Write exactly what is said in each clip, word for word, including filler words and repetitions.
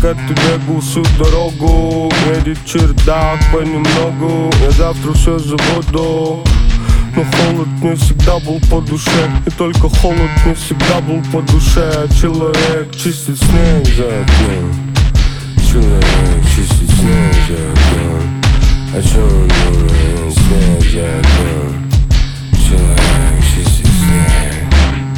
от тебя всю дорогу. Едет чердак понемногу, я завтра все забуду. Но холод не всегда был по душе, и только холод не всегда был по душе. Человек чистит снег за окном, человек чистит снег за окном. О чем он думает? Снег за окном, человек чистит снег.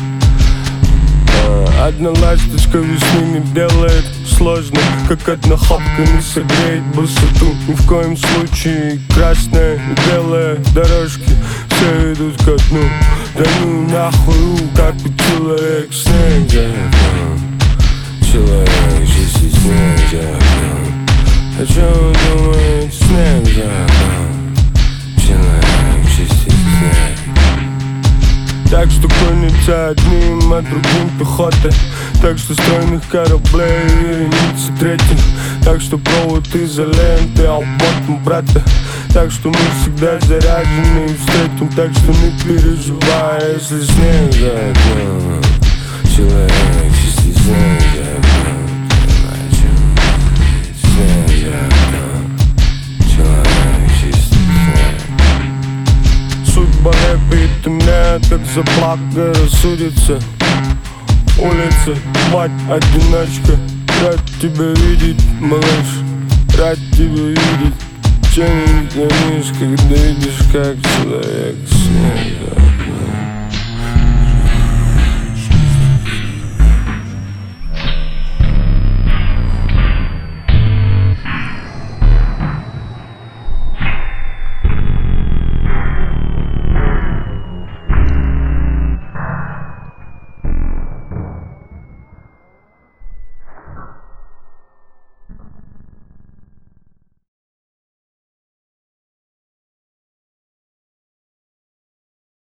а, Одна ласточка весны не делает сложно, как одна хапка не согреет высоту. Ни в коем случае красная и белая дорожки все идут ко дну. Да ну нахуй, как и человек снег за окном, человек чистит снег за окном. О чем он думает? Снег за окном, человек чистит снег. Так что гонятся одним, а другим пехота. Так что стройных кораблей и вереницы третьих. Так что провод изоленты, алботом брата. Так что мы всегда заряжены и встретим. Так что не переживай, если снег за окном, человек чистит снег за окном. Снег за окном, человек чистит снег. Судьба рэпит и мне, как заплака рассудится. Улица, мать, одиночка. Рад тебя видеть, малыш, рад тебя видеть. Че не тянешь, когда видишь, как человек снег.